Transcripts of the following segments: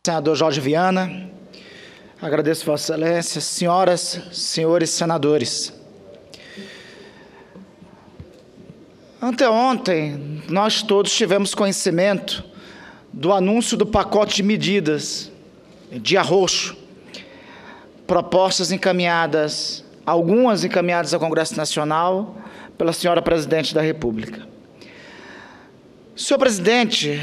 Senador Jorge Viana, agradeço Vossa Excelência, senhoras, senhores senadores. Anteontem, nós todos tivemos conhecimento do anúncio do pacote de medidas de arroxo, propostas encaminhadas, algumas encaminhadas ao Congresso Nacional pela senhora Presidente da República. Senhor Presidente,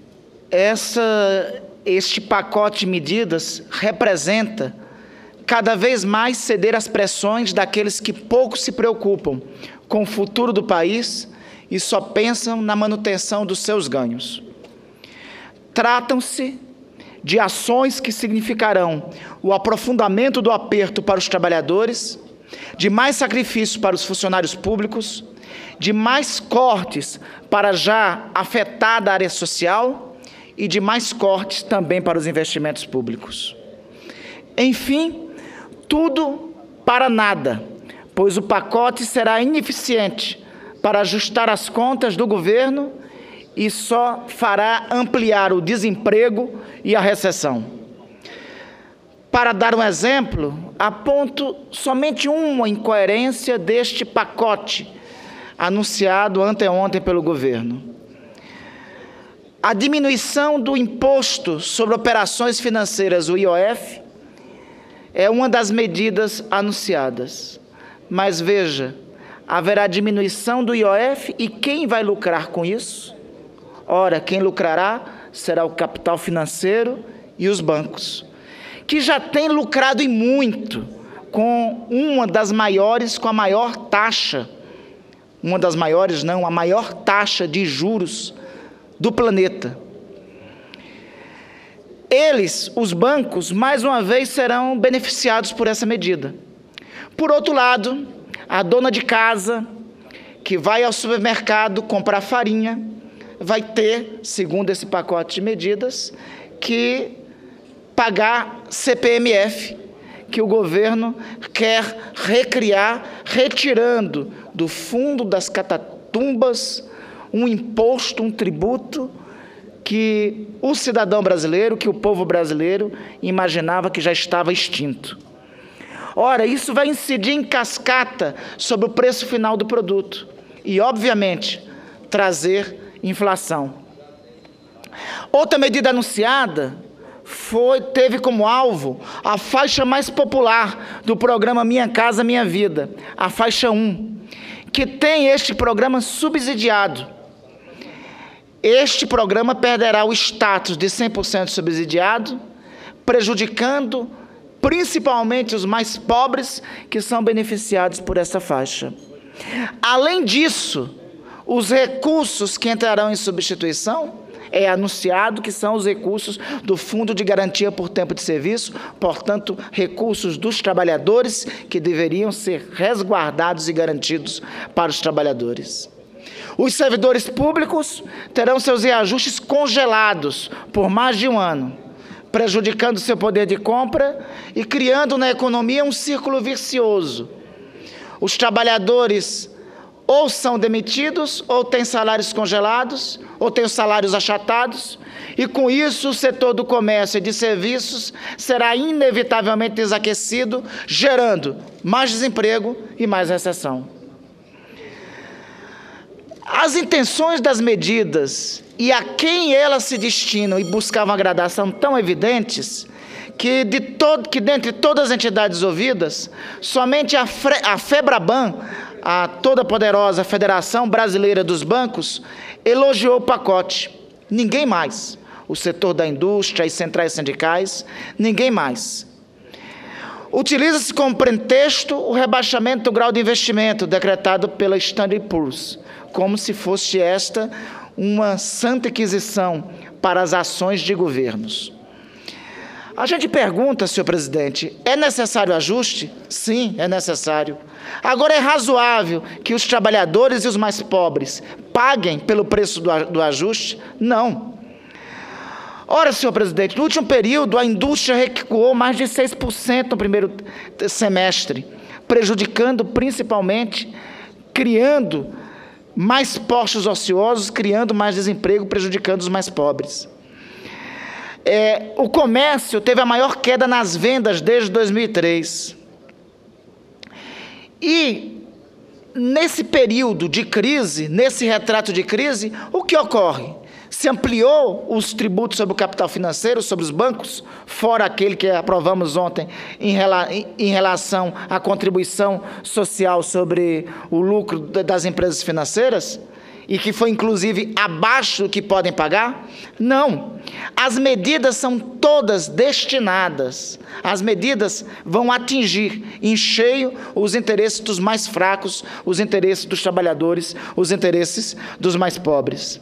este pacote de medidas representa cada vez mais ceder às pressões daqueles que pouco se preocupam com o futuro do país e só pensam na manutenção dos seus ganhos. Tratam-se de ações que significarão o aprofundamento do aperto para os trabalhadores, de mais sacrifícios para os funcionários públicos, de mais cortes para a já afetada área social e de mais cortes também para os investimentos públicos. Enfim, tudo para nada, pois o pacote será ineficiente para ajustar as contas do governo e só fará ampliar o desemprego e a recessão. Para dar um exemplo, aponto somente uma incoerência deste pacote anunciado anteontem pelo governo. A diminuição do imposto sobre operações financeiras, o IOF, é uma das medidas anunciadas. Mas veja, haverá diminuição do IOF e quem vai lucrar com isso? Ora, quem lucrará será o capital financeiro e os bancos, que já têm lucrado e muito com uma das maiores, com a maior taxa, uma das maiores não, a maior taxa de juros do planeta. Eles, os bancos, mais uma vez serão beneficiados por essa medida. Por outro lado, a dona de casa que vai ao supermercado comprar farinha vai ter, segundo esse pacote de medidas, que pagar CPMF, que o governo quer recriar, retirando do fundo das catatumbas um imposto, um tributo que o cidadão brasileiro, que o povo brasileiro imaginava que já estava extinto. Ora, isso vai incidir em cascata sobre o preço final do produto e, obviamente, trazer inflação. Outra medida anunciada teve como alvo a faixa mais popular do programa Minha Casa Minha Vida, a faixa 1, que tem este programa subsidiado. Este programa perderá o status de 100% subsidiado, prejudicando principalmente os mais pobres que são beneficiados por essa faixa. Além disso, os recursos que entrarão em substituição é anunciado que são os recursos do Fundo de Garantia por Tempo de Serviço, portanto, recursos dos trabalhadores que deveriam ser resguardados e garantidos para os trabalhadores. Os servidores públicos terão seus reajustes congelados por mais de um ano, prejudicando seu poder de compra e criando na economia um círculo vicioso. Os trabalhadores ou são demitidos, ou têm salários congelados, ou têm os salários achatados, e com isso o setor do comércio e de serviços será inevitavelmente desaquecido, gerando mais desemprego e mais recessão. As intenções das medidas e a quem elas se destinam e buscavam agradar são tão evidentes que dentre todas as entidades ouvidas, somente a FEBRABAN, a toda poderosa Federação Brasileira dos Bancos, elogiou o pacote. Ninguém mais. O setor da indústria e centrais sindicais, ninguém mais. Utiliza-se como pretexto o rebaixamento do grau de investimento decretado pela Standard & Poor's, como se fosse esta uma santa inquisição para as ações de governos. A gente pergunta, senhor presidente, é necessário ajuste? Sim, é necessário. Agora, é razoável que os trabalhadores e os mais pobres paguem pelo preço do ajuste? Não. Ora, senhor presidente, no último período, a indústria recuou mais de 6% no primeiro semestre, prejudicando principalmente, criando mais postos ociosos, criando mais desemprego, prejudicando os mais pobres. o comércio teve a maior queda nas vendas desde 2003. E, nesse período de crise, nesse retrato de crise, o que ocorre? Se ampliou os tributos sobre o capital financeiro, sobre os bancos, fora aquele que aprovamos ontem em relação à contribuição social sobre o lucro das empresas financeiras, e que foi inclusive abaixo do que podem pagar? Não. As medidas são todas destinadas, as medidas vão atingir em cheio os interesses dos mais fracos, os interesses dos trabalhadores, os interesses dos mais pobres.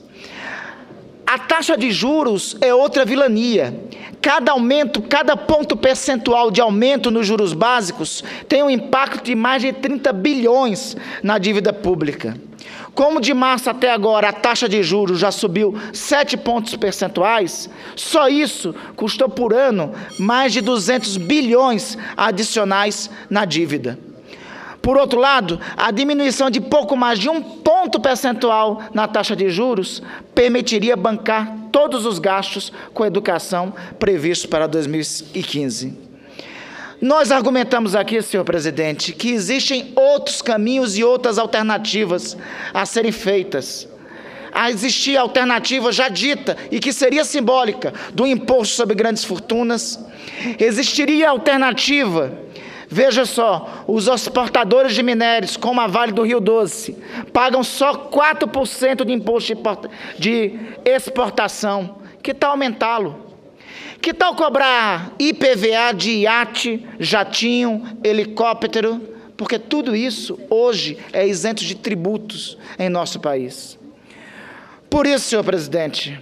A taxa de juros é outra vilania. Cada aumento, cada ponto percentual de aumento nos juros básicos tem um impacto de mais de 30 bilhões na dívida pública. Como de março até agora a taxa de juros já subiu 7 pontos percentuais, só isso custou por ano mais de 200 bilhões adicionais na dívida. Por outro lado, a diminuição de pouco mais de 1 ponto percentual na taxa de juros permitiria bancar todos os gastos com educação previstos para 2015. Nós argumentamos aqui, senhor presidente, que existem outros caminhos e outras alternativas a serem feitas. Existia a alternativa já dita e que seria simbólica do imposto sobre grandes fortunas. Existiria a alternativa, veja só, os exportadores de minérios, como a Vale do Rio Doce, pagam só 4% de imposto de exportação. Que tal aumentá-lo? Que tal cobrar IPVA de iate, jatinho, helicóptero? Porque tudo isso hoje é isento de tributos em nosso país. Por isso, senhor presidente,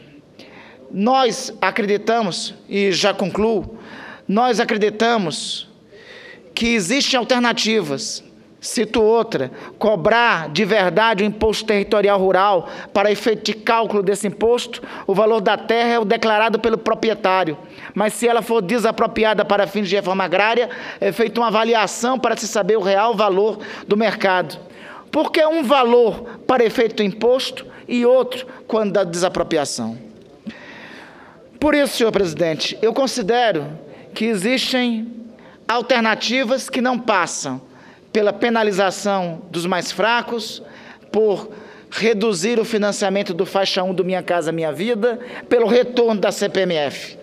nós acreditamos, e já concluo, nós acreditamos que existem alternativas. Cito outra: cobrar de verdade o imposto territorial rural. Para efeito de cálculo desse imposto, o valor da terra é o declarado pelo proprietário, mas se ela for desapropriada para fins de reforma agrária, é feita uma avaliação para se saber o real valor do mercado. Por que um valor para efeito do imposto e outro quando da desapropriação? Por isso, senhor presidente, eu considero que existem alternativas que não passam pela penalização dos mais fracos, por reduzir o financiamento do faixa 1 do Minha Casa Minha Vida, pelo retorno da CPMF.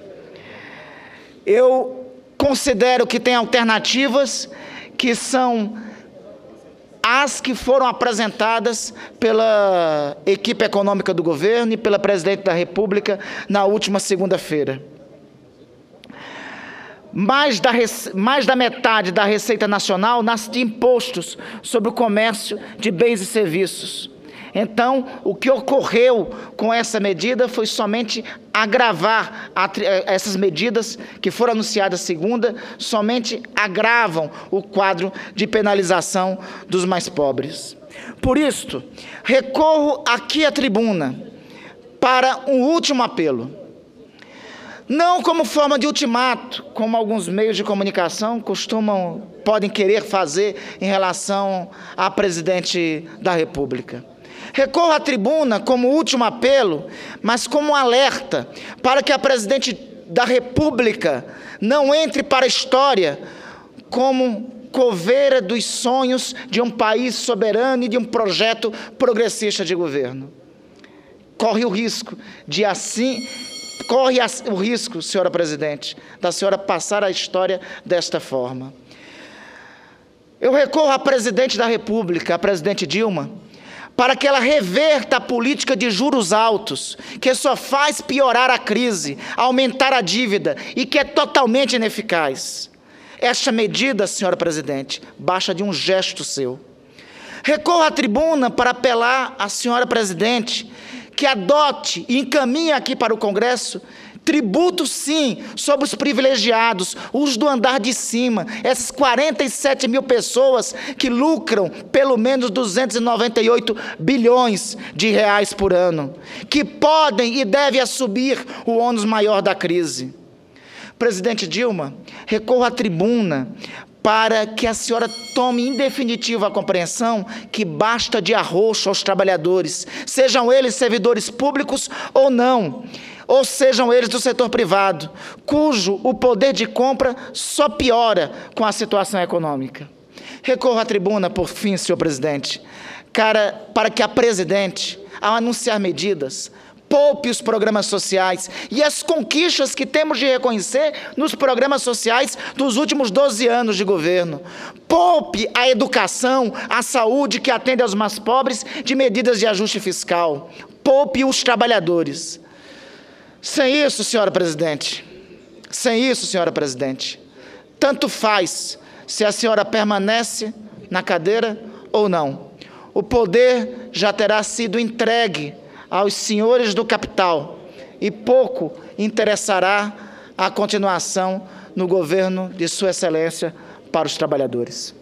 Eu considero que tem alternativas que são as que foram apresentadas pela equipe econômica do governo e pela Presidente da República na última segunda-feira. Mais da metade da Receita Nacional nasce de impostos sobre o comércio de bens e serviços. Então, o que ocorreu com essa medida foi somente agravar essas medidas que foram anunciadas segunda, somente agravam o quadro de penalização dos mais pobres. Por isso, recorro aqui à tribuna para um último apelo. Não como forma de ultimato, como alguns meios de comunicação podem querer fazer em relação à Presidente da República. Recorro à tribuna como último apelo, mas como um alerta para que a Presidente da República não entre para a história como coveira dos sonhos de um país soberano e de um projeto progressista de governo. Corre o risco, senhora Presidente, da senhora passar a história desta forma. Eu recorro à Presidente da República, a Presidente Dilma, para que ela reverta a política de juros altos, que só faz piorar a crise, aumentar a dívida e que é totalmente ineficaz. Esta medida, senhora Presidente, baixa de um gesto seu. Recorro à tribuna para apelar à senhora Presidente que adote e encaminhe aqui para o Congresso tributo, sim, sobre os privilegiados, os do andar de cima, essas 47 mil pessoas que lucram pelo menos 298 bilhões de reais por ano, que podem e devem assumir o ônus maior da crise. Presidente Dilma, recorro à tribuna para que a senhora tome em definitivo a compreensão que basta de arroxo aos trabalhadores, sejam eles servidores públicos ou não. ou sejam eles do setor privado, cujo o poder de compra só piora com a situação econômica. Recorro à tribuna, por fim, senhor presidente, para que a presidente, ao anunciar medidas, poupe os programas sociais e as conquistas que temos de reconhecer nos programas sociais dos últimos 12 anos de governo. Poupe a educação, a saúde que atende aos mais pobres de medidas de ajuste fiscal. Poupe os trabalhadores. Sem isso, senhora presidente, tanto faz se a senhora permanece na cadeira ou não. O poder já terá sido entregue aos senhores do capital e pouco interessará a continuação no governo de Sua Excelência para os trabalhadores.